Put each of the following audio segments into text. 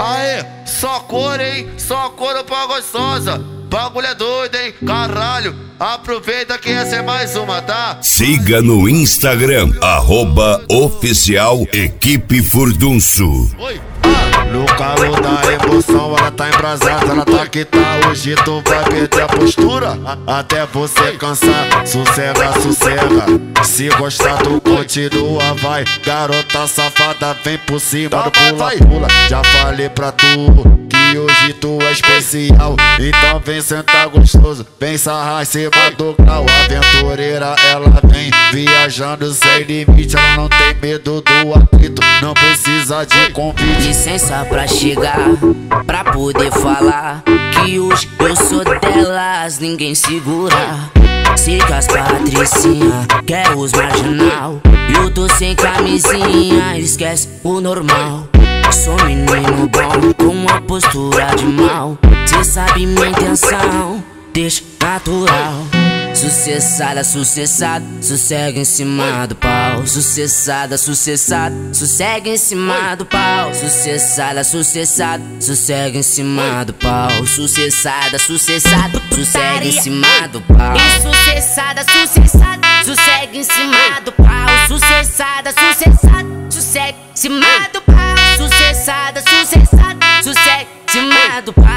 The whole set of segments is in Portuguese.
Aê, só cor, hein? Só cor pra gostosa. Bagulho é doido, hein? Caralho, aproveita que essa é mais uma, tá? Siga no Instagram, @oficial Equipe Furdunço. Oi. No calor da emoção, ela tá embrasada, ela tá que tá. Hoje tu vai perder a postura até você cansar. Sossega, sossega. Se gostar, tu continua, vai. Garota safada, vem por cima do pula, pula. Já falei pra tu que hoje tu é especial. Então vem sentar gostoso, vem sarrar em cima do grau. Aventureira, ela vem viajando sem limite. Ela não tem medo do atrito, não precisa de convite. Licença pra chegar, pra poder falar que hoje eu sou delas, ninguém segura. Sei que as patricinha quer os marginal, eu tô sem camisinha, esquece o normal. Sou menino bom com uma postura de mal, cê sabe minha intenção, deixa natural. Sucessada, sucessada, sossega em cima do pau. Sucessada, sucessada, sossega em cima do pau. Sucessada, sucessada, sossega em cima do pau. Sucessada, sucessada, sossega em cima do pau. E sucessada, sucessada, sossega em cima do pau. Sucessada, sucessada, sossega em cima do pau. Sucessada, sucessada, sossega em cima do pau.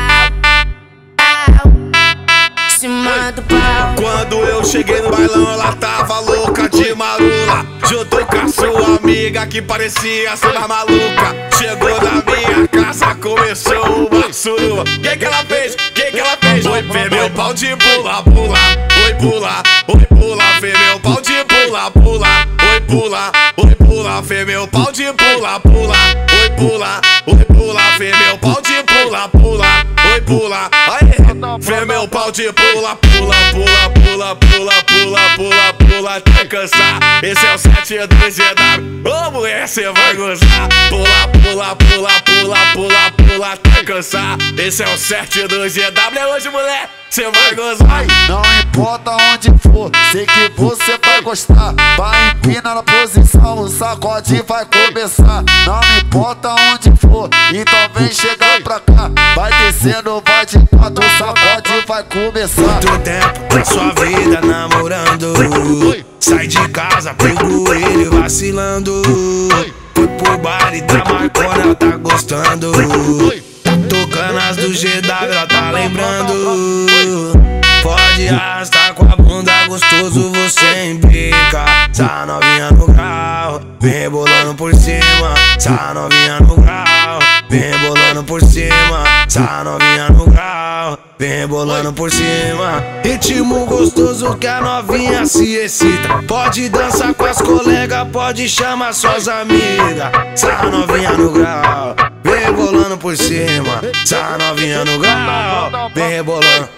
Quando eu cheguei no bailão, ela tava louca de marula, junto com a sua amiga que parecia ser mais maluca. Chegou na minha casa, começou uma suruba. Que ela fez? Que ela fez? Oi, vê meu pau de pula, pula. Oi, pula, vê meu pau de pula, pula. Oi, pula, vê meu pau de pula, pula. Oi, pula, vê meu pau de pula, pula. Oi, pula, aê, vê meu pau de pula, pula, pula, pula, pula, pula, pula, pula até cansar. Esse é o 72GW, ô mulher, cê vai gozar. Pula, pula, pula, pula, pula, pula até cansar. Esse é o 72GW, é hoje, mulher, cê vai gozar. Não importa onde for, sei que você vai gostar. Vai empina na posição, o sacode vai começar. Não importa onde for, então vem chegar pra cá. Vai descendo, vai de quatro, o sacode vai começar. Quanto tempo na sua vida namorando? Sai de casa, pegou ele vacilando. Foi pro bar e da Marcona, ela tá gostando. Tá tocando as do GW, ela tá lembrando. Pode arrastar com a bunda, gostoso você implica. Essa novinha no grau, vem rebolando por cima. Essa novinha no grau, vem rebolando por cima. Essa novinha no grau, vem rebolando por cima. Ritmo gostoso que a novinha se excita. Pode dançar com as colegas, pode chamar suas amigas. Essa novinha no grau, vem rebolando por cima. Essa novinha no grau, vem rebolando.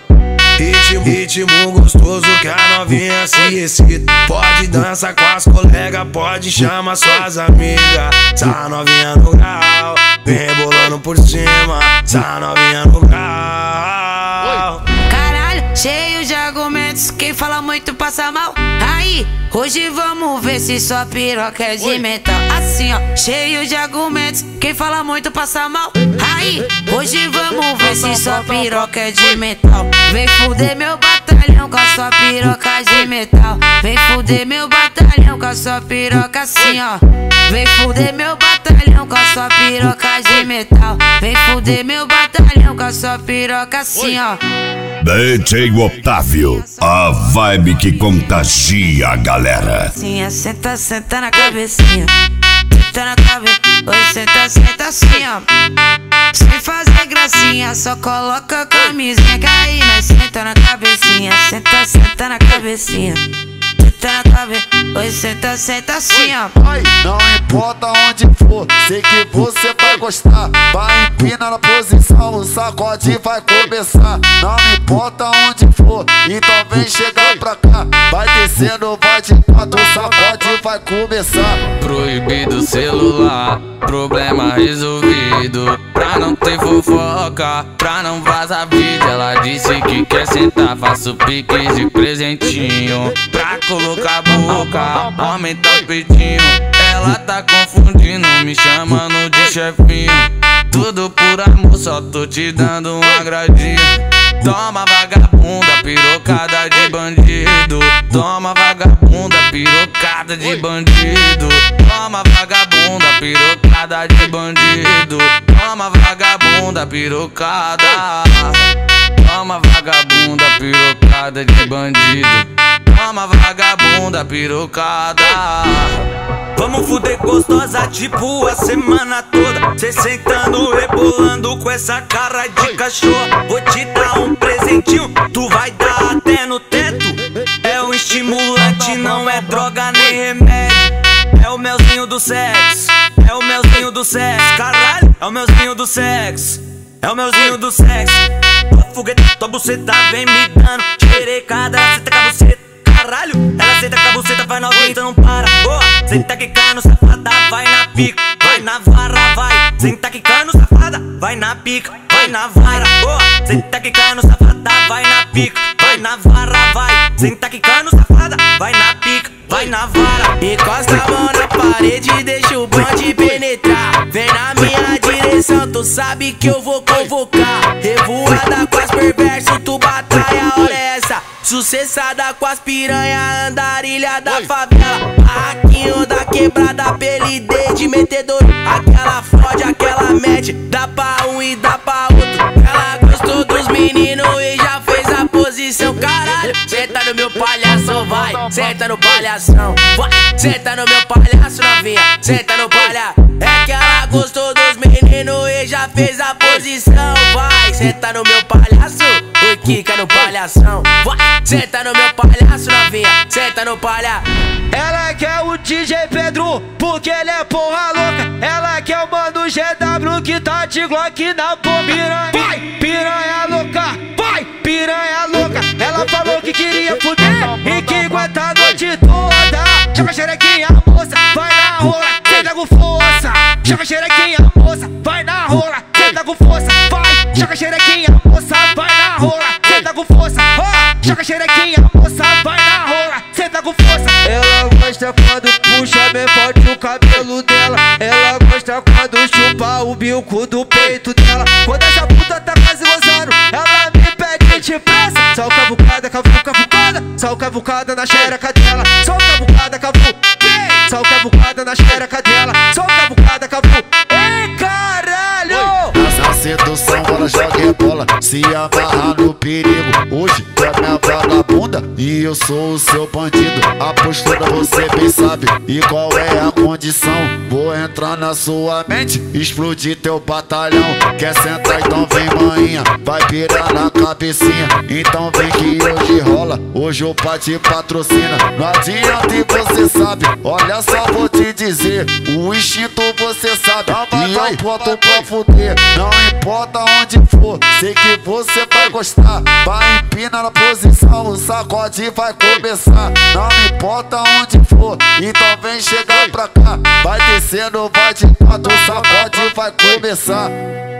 Ritmo gostoso que a novinha se excita. Pode dançar com as colegas, pode chamar suas amigas. Essa novinha no grau, vem rebolando por cima. Essa novinha no grau. Caralho, cheio de argumentos, quem fala muito passa mal. Aí, hoje vamos ver se sua piroca é de metal. Assim ó, cheio de argumentos, quem fala muito passa mal. Aí, hoje vamos ver se sua piroca é de metal. Vem fuder meu batalhão com a sua piroca de metal. Vem fuder meu batalhão com a sua piroca assim ó. Vem fuder meu batalhão com a sua piroca de metal. Vem fuder meu batalhão com a sua piroca assim ó. DJ Otávio, a vibe que contagia a galera. Senta, senta na cabecinha. Senta na cabeça, oi, senta, senta assim ó. Sem fazer gracinha, só coloca a camisinha que aí nós senta na cabecinha. Senta, senta na cabecinha. Senta na cabeça, oi, senta, senta assim ó. Não importa onde for, sei que você vai gostar. Vai empina na posição, o sacode vai começar. Não importa onde for, então vem chegar pra cá. Vai descendo, vai de quatro, o sacode vai começar. Proibido celular, problema resolvido. Pra não ter fofoca, pra não vazar vídeo. Ela disse que quer sentar, faço pique de presentinho. Pra colocar a boca, aumentar o peitinho. Ela tá confundindo, me chamando de chefinho. Tudo por amor, só tô te dando um agradinho. Toma vagabunda, pirocada de bandido. Toma vagabunda, pirocada de bandido. Toma vagabunda, pirocada de bandido. Toma vagabunda, pirocada. Toma vagabunda, pirocada de bandido. Toma vagabunda, pirocada. Vamos fuder gostosa tipo a semana toda. Cê sentando, rebolando com essa cara de cachorro. Vou te dar um presentinho, tu vai dar até no teto. É um estimulante, não é droga nem remédio. É o melzinho do sexo, é o melzinho do sexo. Caralho, é o melzinho do sexo, é o melzinho do sexo. Tua foguete, tua buceta vem me dando xerecada, senta com a buceta. Caralho, ela senta com a buceta, vai novinha, então não para. Oh, senta quicando, safada, vai na pica, vai na vara, vai. Senta quicando, safada, vai na pica, vai na vara. Oh, senta quicando, safada, vai na pica, vai na vara, vai. Senta quicando, safada, vai na pica, vai na vara. Encosta a mão na parede e deixa o bonde penetrar. Vem na minha direção, tu sabe que eu vou convocar. Revoada com as perversos, tu batalha, olha essa. Sucessada com as piranha, andarilha da favela. Barraquinho da quebrada, PLD de metedor. Aquela fode, aquela mete, dá pra um e dá pra outro. Ela gostou dos meninos e já fez a posição. Caralho, senta no meu palhação, vai. Senta no palhação, vai. Senta no meu palhaço, novinha. Senta no palhaço. É que ela gostou dos meninos e já fez a posição. Vai, senta no meu palhaço. Oi, quica no palhação. Vai, senta no meu palhaço, novinha. Senta no palhaço. Ela quer o DJ Pedro, porque ele é porra louca. Ela quer o mano GW que tá de Glock na boca. Piranha, vai, piranha louca, vai, piranha louca. Ela falou que queria fuder e que aguenta a noite toda. Chama a xerequinha, moça, vai na rola, senta com força. Chama a xerequinha, moça, vai na rola, senta com força. Vai, chama a xerequinha, moça, vai na rola, senta com força. Chama a xerequinha, moça, vai na rola, senta com força. Ela gosta quando puxa bem forte o cabelo dela. Ela gosta quando chupa o bico do peito dela. Quando essa puta tá quase gozando, ela me pede de pressa. Só o cavucada, cavucada, só o cavucada na xereca dela. Só o cavucada, só o cavucada na xereca dela. Só o cavucada, ei caralho! Na sedução ela joga bola, se amarra no perigo. Hoje tu é minha vagabunda e eu sou o seu bandido. A postura você bem sabe e qual é a condição. Vou entrar na sua mente, explodir teu batalhão. Quer sentar então vem maninha, vai pirar na cabecinha. Então vem que hoje rola, hoje o pai te patrocina. Não adianta e você sabe, olha só vou te dizer. O instinto você sabe e eu boto pra fuder. Não importa onde for, sei que você vai gostar. Vai empina na posição, o sacode vai começar. Não importa onde for, então vem chegar pra cá. Vai descendo, vai de quatro, o sacode vai começar.